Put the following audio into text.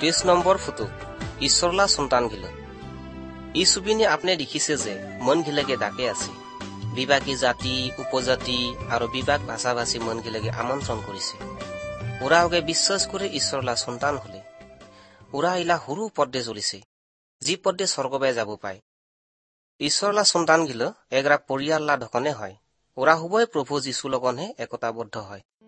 23 নম্বর photo ঈশ্বরলা সন্তান গিল এই ছবিনি আপনি দেখিছে যে মন গিলাগে ডাকে আছে বিভাগী জাতি উপজাতি আর বিভাগ ভাষাভাষী মন গিলাগে আমন্ত্রণ করেছে ওরা ওকে বিশ্বাস করে ঈশ্বরলা সন্তান হলে ওরা ইলা সরু পদ্মে চলিছে যি পদ্মে স্বর্গবায় যাব পায় ঈশ্বরলা সন্তান গিল এগরা পরিয়াল্লা ঢকনে হয় ওরা হুবই প্রভু যীশু লগনহে একতাবদ্ধ হয়।